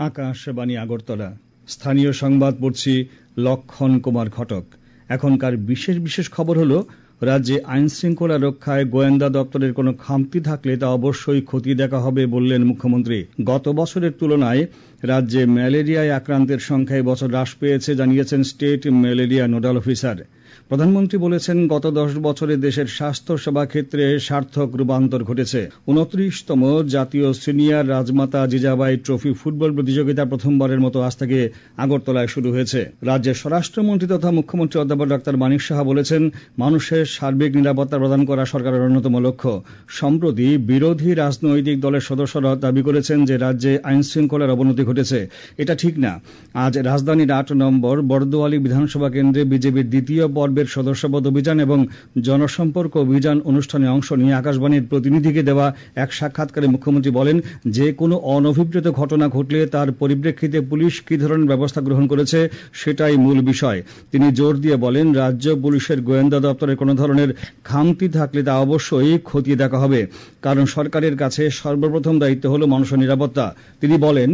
আকাশবাণী আগরতলা। স্থানীয় সংবাদ পড়ছি লক্ষণ কুমার ঘটক। এখনকার বিশেষ খবর হলো, রাজ্যে আইন শৃঙ্খলা রক্ষায় গোয়েন্দা দপ্তরের কোনো খামতি থাকলে তা অবশ্যই খতিয়ে দেখা হবে বললেন মুখ্যমন্ত্রী। গত বছরের তুলনায় রাজ্যে ম্যালেরিয়ায় আক্রান্তের সংখ্যা এবছর হ্রাস পেয়েছে জানিয়েছেন স্টেট ম্যালেরিয়া নোডাল অফিসার। প্রধানমন্ত্রী বলেছেন, গত 10 বছরে দেশের স্বাস্থ্য সেবা ক্ষেত্রে সার্থক রূপান্তর ঘটেছে। 29তম জাতীয় senior Rajmata Jijabai trophy football প্রতিযোগিতা প্রথমবারের মতো আজ থেকে আগরতলায় শুরু হয়েছে। রাজ্যের স্বরাষ্ট্রমন্ত্রী তথা মুখ্যমন্ত্রী অধ্যাপক ডক্টর মানিক সাহা বলেছেন, মানুষের সার্বিক নিরাপত্তা প্রদান করা সরকারের অন্যতম লক্ষ্য। সম্প্রতি বিরোধী রাজনৈতিক দলের সদস্যরা দাবি করেছেন যে রাজ্যে আইন শৃঙ্খলার অবনতি ঘটেছে। এটা ঠিক না। আজ রাজধানীর 8 নম্বর বরদোয়ালি বিধানসভা কেন্দ্রে বিজেপির দ্বিতীয় পর্বের সদস্যপদ অভিযান এবং জনসম্পর্ক অভিযান অনুষ্ঠানে অংশ নিয়ে আকাশবাণীর প্রতিনিধিকে দেওয়া এক সাক্ষাৎকারে মুখ্যমন্ত্রী বলেন, যে কোনো অনভিপ্রেত ঘটনা ঘটলে তার পরিপ্রেক্ষিতে পুলিশ কি ধরনের ব্যবস্থা গ্রহণ করেছে সেটাই মূল বিষয়। তিনি জোর দিয়ে বলেন, রাজ্য পুলিশের গোয়েন্দা দপ্তরের কোনো ধরনের খামতি থাকলে তা অবশ্যই খতিয়ে দেখা হবে, কারণ সরকারের কাছে সর্বপ্রথম দায়িত্ব হলো মানুষের নিরাপত্তা। তিনি বলেন,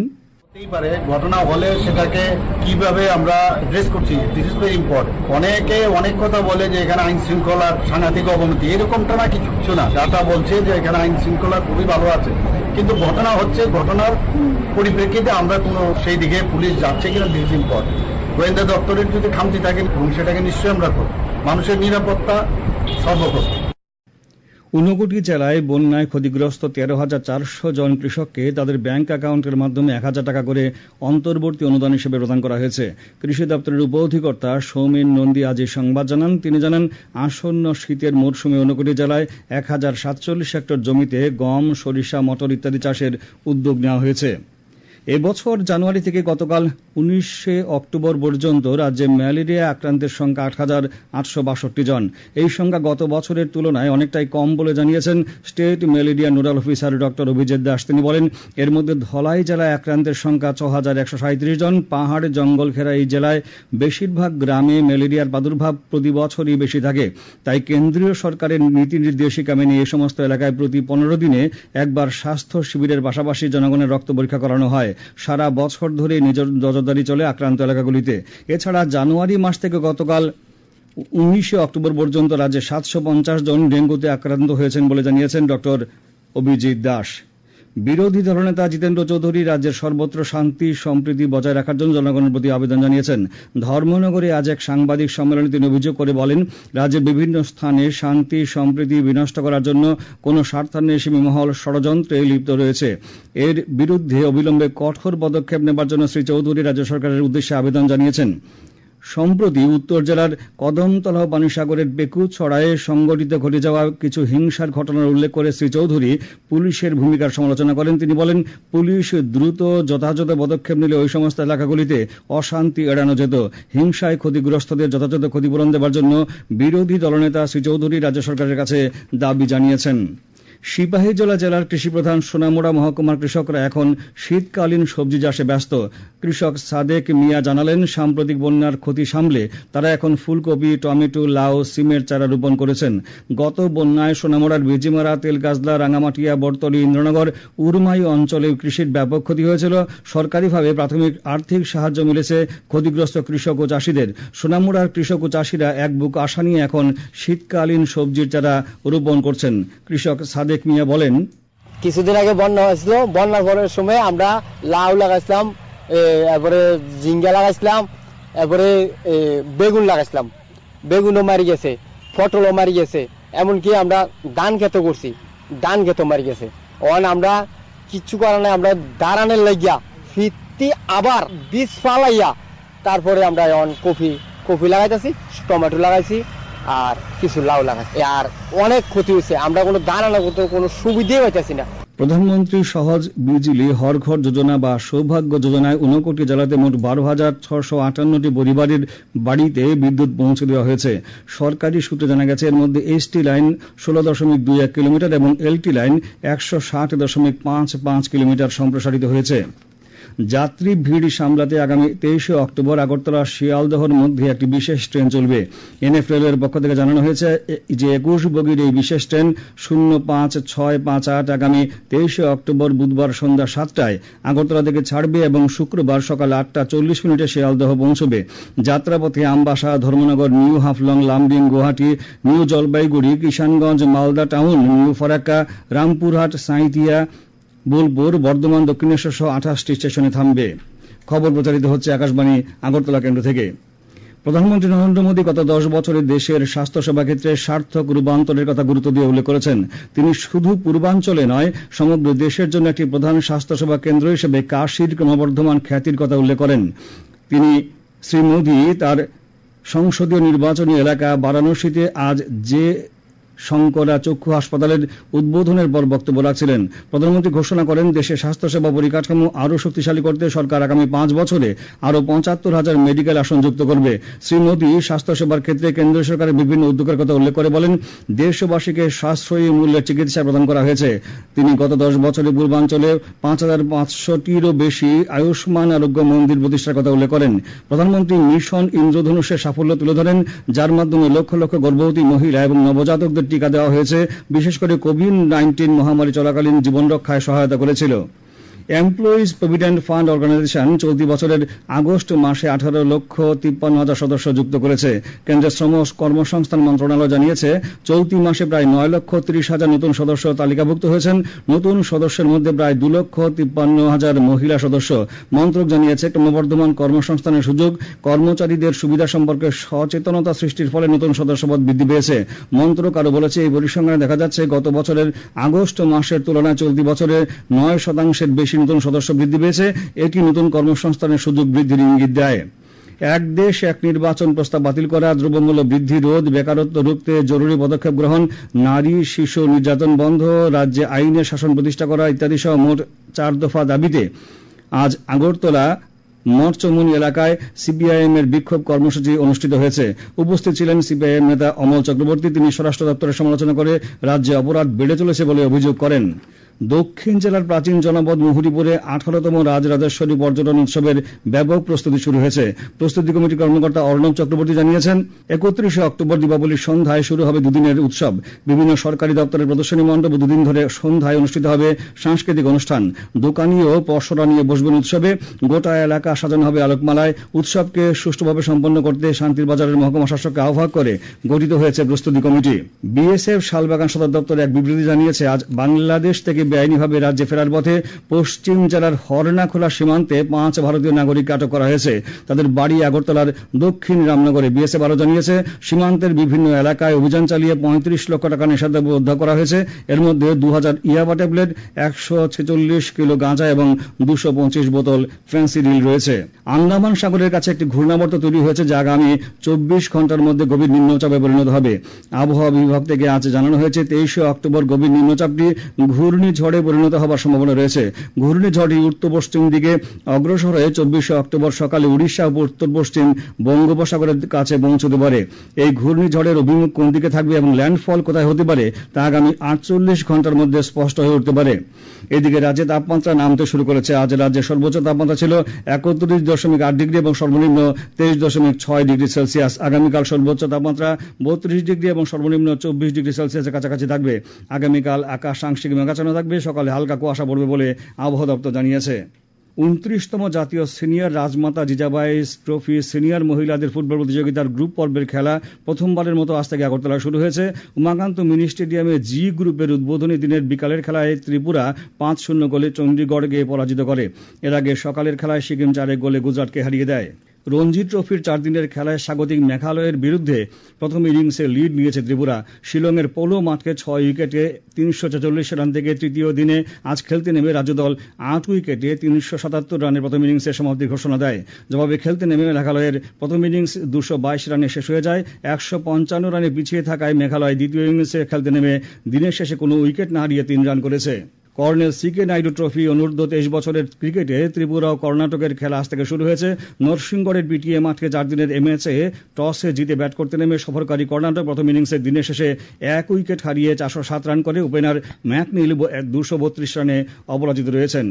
ঘটনা হলে সেটাকে কিভাবে আমরা অ্যাড্রেস করছি, দিস ইজ ভেরি ইম্পর্টেন্ট। অনেকে অনেক কথা বলে যে এখানে আইন শৃঙ্খলার সাংঘাতিক অবনতি, এরকমটা না, কিছু না। ডাটা বলছে যে এখানে আইন শৃঙ্খলা খুবই ভালো আছে, কিন্তু ঘটনা হচ্ছে, ঘটনার পরিপ্রেক্ষিতে আমরা কোনো সেই দিকে পুলিশ যাচ্ছে কিনা, দিস ইজ ইম্পর্টেন্ট। গোয়েন্দা দপ্তরের যদি খামতি থাকে সেটাকে নিশ্চয়ই আমরা করব। মানুষের নিরাপত্তা সর্বপ্রথম। ঊনকোটি জেলায় বন্যায় ক্ষতিগ্রস্ত 13,400 জন কৃষককে তাদের ব্যাংক অ্যাকাউন্টের মাধ্যমে 1,000 টাকা করে অন্তর্বর্তী অনুদান হিসেবে প্রদান করা হয়েছে। কৃষি দপ্তরের উপ অধিকর্তা সৌমেন নন্দী আজ এই সংবাদ জানান। তিনি জানান, আসন্ন শীতের মরশুমে ঊনকোটি জেলায় 1047 হেক্টর জমিতে গম, সরিষা, মটর ইত্যাদি চাষের উদ্যোগ নেওয়া হয়েছে। এবছর জানুয়ারি থেকে গতকাল 19 অক্টোবর পর্যন্ত রাজ্যে ম্যালেরিয়া আক্রান্তের সংখ্যা 8,862 জন। এই সংখ্যা গত বছরের তুলনায় অনেকটাই কম বলে জানিয়েছেন state malaria nodal officer doctor Abhijit Das. তিনি বলেন, এর মধ্যে ধলাই জেলায় আক্রান্তের সংখ্যা 6,137 জন। পাহাড় জঙ্গল ঘেরা এই জেলায় বেশিরভাগ গ্রামে ম্যালেরিয়ার প্রাদুর্ভাব প্রতি বছরই বেশি থাকে। তাই কেন্দ্রীয় সরকারের নীতি নির্দেশিকা মেনে এই সমস্ত এলাকায় প্রতি 15 দিনে একবার স্বাস্থ্য শিবিরের পাশাপাশি জনগণের রক্ত পরীক্ষা করানো হয়। সারা বছর ধরে নজরদারি চলে আক্রান্ত এলাকাগুলিতে। এছাড়া জানুয়ারি মাস থেকে গতকাল 19 অক্টোবর পর্যন্ত রাজ্যে 750 জন ডেঙ্গুতে আক্রান্ত হয়েছেন বলে জানিয়েছেন ডক্টর অভিজিৎ দাস। বিরোধী দলনেতা জিতেন্দ্র চৌধুরী রাজ্যের সর্বত্র শান্তি সম্প্রীতি বজায় রাখার জন্য জনগণের প্রতি আবেদন জানিয়েছেন। ধর্মনগরে আজ এক সাংবাদিক সম্মেলনে তিনি অভিযোগ করে বলেন, রাজ্যের বিভিন্ন স্থানে শান্তি সম্প্রীতি বিনষ্ট করার জন্য কোন স্বার্থান্বেষী মহল ষড়যন্ত্রে লিপ্ত রয়েছে। এর বিরুদ্ধে অবিলম্বে কঠোর পদক্ষেপ নেবার জন্য শ্রী চৌধুরী রাজ্য সরকারের উদ্দেশ্যে আবেদন জানিয়েছেন। সম্প্রতি উত্তর জেলার কদমতলা ও পানিসাগরের পেকুছড়ায় সংঘটিত ঘটে যাওয়া কিছু হিংসার ঘটনার উল্লেখ করে শ্রী চৌধুরী পুলিশের ভূমিকার সমালোচনা করেন। তিনি বলেন, পুলিশ দ্রুত যথাযথ পদক্ষেপ নিলে ওই সমস্ত এলাকাগুলিতে অশান্তি এড়ানো যেত। হিংসায় ক্ষতিগ্রস্তদের যথাযথ ক্ষতিপূরণ দেওয়ার জন্য বিরোধী দলনেতা শ্রী চৌধুরী রাজ্য সরকারের কাছে দাবি জানিয়েছেন। সিপাহীজলা জেলার কৃষিপ্রধান সোনামুড়া মহকুমার কৃষকরা এখন শীতকালীন সবজি চাষে ব্যস্ত। কৃষক সাদেক মিয়া জানালেন, সাম্প্রতিক বন্যার ক্ষতি সামলে তারা এখন ফুলকপি, টমেটো, লাউ, সিমের চারা রোপণ করেছেন। গত বন্যায় সোনামুড়ার বিজিমারা, তেলগাজলা, রাঙামাটিয়া, বরতলী, ইন্দ্রনগর, উরমাই অঞ্চলে কৃষির ব্যাপক ক্ষতি হয়েছিল। সরকারিভাবে প্রাথমিক আর্থিক সাহায্য মিলেছে ক্ষতিগ্রস্ত কৃষক ও চাষিদের। সোনামুড়ার কৃষক ও চাষিরা এক বুক আশা নিয়ে এখন শীতকালীন সবজির চারা রোপণ করছেন। কৃষক সাদেক মিয়া বলেন, কিছুদিন আগে বন্যা হয়েছিল, বন্যার পরের সময় আমরা লাউ লাগাইছিলাম, এরপরে ঝিঙ্গা লাগাইছিলাম, এরপরে বেগুন লাগাইছিলাম। বেগুনও মারি গেছে, পটলও মারি গেছে, এমনকি আমরা ধান ক্ষেত করছি, ধান ক্ষেত মারি গেছে। অন আমরা কিচ্ছু করার নাই, আমরা দাঁড়ানোর লাগিয়া ফিরতি আবার বীজ ফালাইয়া তারপরে আমরা কফি লাগাইতেছি, টমেটো লাগাইছি আর কিছু লাউ লাগাইছি। আর অনেক ক্ষতি হয়েছে, আমরা কোনো দাঁড়ানো করতে কোনো সুবিধাই পাইতেছি না। প্রধানমন্ত্রী সহজ বিজলি হর ঘর যোজনা বা সৌভাগ্য যোজনায় 59 জেলাতে মোট 12,658টি পরিবারের বাড়িতে বিদ্যুৎ পৌঁছে দেওয়া হয়েছে। সরকারি সূত্রে জানা গেছে, এর মধ্যে এসটি লাইন 16.21 কিলোমিটার এবং এলটি লাইন 160.55 কিলোমিটার সম্প্রসারিত হয়েছে। যাত্রী ভিড় সামলাতে আগামী 23 অক্টোবর আগরতলা শিয়ালদহর মধ্যে একটি বিশেষ ট্রেন চলবে। এনএফ রেলওয়ের পক্ষ থেকে জানানো হয়েছে যে 21 বগির এই বিশেষ ট্রেন 05658 আগামী 23 অক্টোবর বুধবার সন্ধ্যা 7টায় আগরতলা থেকে ছাড়বে এবং শুক্রবার সকাল 8:40 শিয়ালদহ পৌঁছবে। যাত্রাপথে Ambassa, Dharmanagar, New Haflong, Lumding, Guwahati, New Jalpaiguri, Kishanganj, Malda town, New Farakka, Rampurhat, Sainthia, Bolpur, Bardhaman, Dakshineswar সহ 28টি স্টেশনে থামবে। খবর প্রচারিত হচ্ছে আকাশবাণী আগরতলা কেন্দ্র থেকে। প্রধানমন্ত্রী নরেন্দ্র মোদী গত 10 বছরে দেশের স্বাস্থ্যসেবা ক্ষেত্রে সার্থক রূপান্তরের কথা গুরুত্ব দিয়ে উল্লেখ করেছেন। তিনি শুধু পূর্বাঞ্চলে নয়, সমগ্র দেশের জন্য একটি প্রধান স্বাস্থ্যসেবা কেন্দ্র হিসেবে কাশীর ক্রমবর্ধমান খ্যাতির কথা উল্লেখ করেন। শ্রী মোদী তার সংসদীয় নির্বাচনী এলাকা বারাণসীতে আজ যে শঙ্করা চক্ষু হাসপাতালের উদ্বোধনের পর বক্তব্য রাখছিলেন। প্রধানমন্ত্রী ঘোষণা করেন, দেশে স্বাস্থ্যসেবা পরিকাঠামো আরও শক্তিশালী করতে সরকার আগামী 5 বছরে আরও 75,000 মেডিকেল আসন যুক্ত করবে। শ্রী মোদী স্বাস্থ্যসেবার ক্ষেত্রে কেন্দ্র সরকারের বিভিন্ন উদ্যোগের কথা উল্লেখ করে বলেন, দেশবাসীকে সাশ্রয়ী মূল্যে চিকিৎসা প্রদান করা হয়েছে। তিনি গত 10 বছরে পূর্বাঞ্চলে 5,500টিরও বেশি আয়ুষ্মান আরোগ্য মন্দির প্রতিষ্ঠার কথা উল্লেখ করেন। প্রধানমন্ত্রী মিশন ইন্দ্রধনুষের সাফল্য তুলে ধরেন, যার মাধ্যমে লক্ষ লক্ষ গর্ভবতী মহিলা এবং নবজাতকদের টিকা দেওয়া হয়েছে, বিশেষ করে কোভিড-19 মহামারী চলাকালীন জীবন রক্ষায় সহায়তা করেছিল। এমপ্লয়িজ প্রভিডেন্ট ফান্ড অর্গানাইজেশন চলতি বছরের আগস্ট মাসে 18,53,000 সদস্য যুক্ত করেছে। কেন্দ্রের শ্রম কর্মসংস্থান মন্ত্রণালয় জানিয়েছে, চলতি মাসে প্রায় 9,30,000 নতুন সদস্য তালিকাভুক্ত হয়েছেন। নতুন সদস্যের মধ্যে প্রায় 2,53,000 মহিলা সদস্য। মন্ত্রক জানিয়েছে, ক্রমবর্ধমান কর্মসংস্থানের সুযোগ, কর্মচারীদের সুবিধা সম্পর্কে সচেতনতা সৃষ্টির ফলে নতুন সদস্যপদ বৃদ্ধি পেয়েছে। মন্ত্রক আরও বলেছে, এই পরিসংখ্যানে দেখা যাচ্ছে গত বছরের আগস্ট মাসের তুলনায় চলতি বছরে 9% বেশি নতুন সদস্য বৃদ্ধি পেয়েছে। এটি নতুন কর্মসংস্থানের সুযোগ বৃদ্ধির ইঙ্গিত দেয়। এক দেশ এক নির্বাচন প্রস্তাব বাতিল করা, দ্রব্যমূল্য বৃদ্ধি রোধ, বেকারত্ব রুখতে জরুরি পদক্ষেপ গ্রহণ, নারী শিশু নির্যাতন বন্ধ, রাজ্যে আইনের শাসন প্রতিষ্ঠা করা ইত্যাদি সহ মোট 4 দফা দাবিতে আজ আগরতলা মঠচমুনি এলাকায় সিপিআইএম এর বিক্ষোভ কর্মসূচি অনুষ্ঠিত হয়েছে। উপস্থিত ছিলেন সিপিআইএম নেতা অমল চক্রবর্তী। তিনি স্বরাষ্ট্র দপ্তরের সমালোচনা করে রাজ্যে অপরাধ বেড়ে চলেছে বলে অভিযোগ করেন। দক্ষিণ জেলার প্রাচীন জনপদ মুহুরীপুরে 18তম রাজরাজেশ্বরী পর্যটন উৎসবের ব্যাপক প্রস্তুতি শুরু হয়েছে। প্রস্তুতি কমিটির কর্মকর্তা অর্ণব চক্রবর্তী জানিয়েছেন, 31 অক্টোবর দিপাবলির সন্ধ্যায় শুরু হবে দুদিনের উৎসব। বিভিন্ন সরকারি দপ্তরের প্রদর্শনী মণ্ডপ, দুদিন ধরে সন্ধ্যায় অনুষ্ঠিত হবে সাংস্কৃতিক অনুষ্ঠান। দোকানি ও পসরা নিয়ে বসবেন উৎসবে। গোটা এলাকা সাজানো হবে আলোকমালায়। উৎসবকে সুষ্ঠুভাবে সম্পন্ন করতে শান্তির বাজারের মহকুমা শাসককে আহ্বায়ক করে গঠিত হয়েছে প্রস্তুতি কমিটি। বিএসএফ শালবাগান সদর দপ্তরে এক বিবৃতি জানিয়েছে, আজ বাংলাদেশ থেকে বেআইনিভাবে রাজ্যে ফেরার পথে পশ্চিম জেলার হরনাখোলা সীমান্তে 5 ভারতীয় নাগরিককে আটক করা হয়েছে। তাদের বাড়ি আগরতলার দক্ষিণ রামনগরে। বিএসএফ আরও জানিয়েছে, সীমান্তের বিভিন্ন এলাকায় অভিযান চালিয়ে 35 লক্ষ টাকা নেশাদ্রব্য উদ্ধার করা হয়েছে। এর মধ্যে 2000 ইয়াবা ট্যাবলেট, 146 কিলো গাঁজা এবং 225 বোতল ফেন্সিডিল রয়েছে। আন্দামান সাগরের কাছে একটি ঘূর্ণাবর্ত তৈরি হয়েছে, যা আগামী 24 ঘন্টার মধ্যে গভীর নিম্নচাপে পরিণত হবে। আবহাওয়া বিভাগ থেকে আজ জানানো হয়েছে, 23 অক্টোবর গভীর নিম্নচাপটি ঘূর্ণিঝড়ে পরিণত হবার সম্ভাবনা রয়েছে। ঘূর্ণিঝড়টি উত্তর পশ্চিম দিকে অগ্রসর হয়ে 24 অক্টোবর সকালে উড়িষ্যা ও উত্তর পশ্চিম বঙ্গোপসাগরের কাছে পৌঁছতে পারে। এই ঘূর্ণিঝড়ের অভিমুখ কোন দিকে থাকবে এবং ল্যান্ডফল কোথায় হতে পারে তা আগামী 48 ঘন্টার মধ্যে স্পষ্ট হয়ে উঠতে পারে। এদিকে রাজ্যে তাপমাত্রা নামতে শুরু করেছে। আজ রাজ্যের সর্বোচ্চ তাপমাত্রা ছিল 31.8 ডিগ্রি এবং সর্বনিম্ন 23.6 ডিগ্রি সেলসিয়াস। আগামীকাল সর্বোচ্চ তাপমাত্রা 32 ডিগ্রি এবং সর্বনিম্ন 24 ডিগ্রি সেলসিয়াসের কাছাকাছি থাকবে। আগামীকাল আকাশ আংশিক মেঘাচ্ছন্ন থাকবে। সকালে হালকা কুয়াশা পড়বে বলে আবহাওয়া দপ্তর জানিয়েছে। 29তম জাতীয় senior Rajmata Jijabai trophy senior মহিলাদের ফুটবল প্রতিযোগিতার গ্রুপ পর্বের খেলা প্রথমবারের মতো আজ থেকে আগরতলায় শুরু হয়েছে। উমাকান্ত মিনি স্টেডিয়ামে জি গ্রুপের উদ্বোধনী দিনের বিকালের খেলায় ত্রিপুরা 5-0 গোলে চণ্ডীগড়কে পরাজিত করে। এর আগে সকালের খেলায় সিকিম 4 গোলে গুজরাটকে হারিয়ে দেয়। রঞ্জি ট্রফির 4 দিনের খেলায় স্বাগতিক মেঘালয়ের বিরুদ্ধে প্রথম ইনিংসে লিড নিয়েছে ত্রিপুরা। শিলংয়ের পোলো মাঠকে 6 উইকেটে 344 রান থেকে তৃতীয় দিনে আজ খেলতে নেমে রাজ্য দল 8 উইকেটে 377 রানের প্রথম ইনিংসের সমাপ্তির ঘোষণা দেয়। জবাবে খেলতে নেমে মেঘালয়ের প্রথম ইনিংস 222 রানে শেষ হয়ে যায়। 155 রানে পিছিয়ে থাকায় মেঘালয় দ্বিতীয় ইনিংসে খেলতে নেমে দিনের শেষে কোনো উইকেট না হারিয়ে 3 রান করেছে। কর্নেল সিকে নাইডু ট্রফি অনূর্ধ্ব 23 বছরের ক্রিকেটে ত্রিপুরা ও কর্ণাটকের খেলা আজ থেকে শুরু হয়েছে। নরসিংগড়ের পিটিএ মাঠে 4 দিনের ম্যাচে টসে জিতে ব্যাট করতে নেমে সফরকারী কর্ণাটক প্রথম ইনিংসের দিনের শেষে 1 উইকেট হারিয়ে 407 রান করে ওপেনার ম্যাকনিল 232 রানে অপরাজিত রয়েছেন।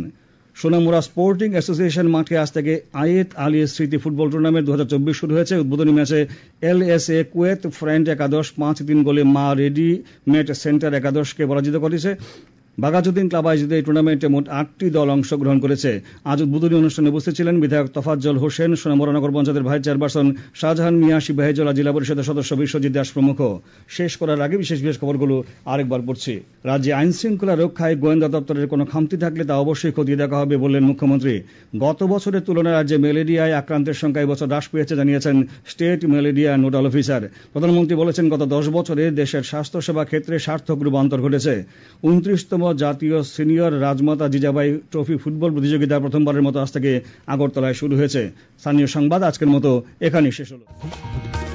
সোনামুড়া স্পোর্টিং অ্যাসোসিয়েশন মাঠে আজ থেকে আয়েত আলী স্মৃতি ফুটবল টুর্নামেন্ট 2024 শুরু হয়েছে। উদ্বোধনী ম্যাচে LSA কুয়েত ফ্রেন্ড একাদশ 5-3 গোলে মা রেডিমেড সেন্টার একাদশকে পরাজিত করেছে। বাঘাযতীন ক্লাব আয়োজিত এই টুর্নামেন্টে মোট 8টি দল অংশগ্রহণ করেছে। আজ উদ্বোধনী অনুষ্ঠানে উপস্থিত ছিলেন বিধায়ক তোফাজ্জল হোসেন, সোনামুড়া নগর পঞ্চায়েতের ভাইস চেয়ারপারসন শাহজাহান মিয়া, সিপাহীজলা জিলা পরিষদের সদস্য বিশ্বজিৎ দাস প্রমুখ। শেষ করার আগে বিশেষ খবরগুলো আরেকবার পড়ছি। রাজ্যে আইন শৃঙ্খলা রক্ষায় গোয়েন্দা দপ্তরের কোনো খামতি থাকলে তা অবশ্যই খতিয়ে দেখা হবে বললেন মুখ্যমন্ত্রী। গত বছরের তুলনায় রাজ্যে ম্যালেরিয়ায় আক্রান্তের সংখ্যা এবছর হ্রাস পেয়েছে জানিয়েছেন স্টেট ম্যালেরিয়া নোডাল অফিসার। প্রধানমন্ত্রী বলেছেন, গত 10 বছরে দেশের স্বাস্থ্যসেবা ক্ষেত্রে সার্থক রূপান্তর ঘটেছে। 29তম জাতীয় senior Rajmata Jijabai trophy football প্রতিযোগিতা প্রথমবারের মতো আজ থেকে আগরতলায় শুরু হয়েছে। স্থানীয় সংবাদ আজকের মতো এখানেই শেষ হলো।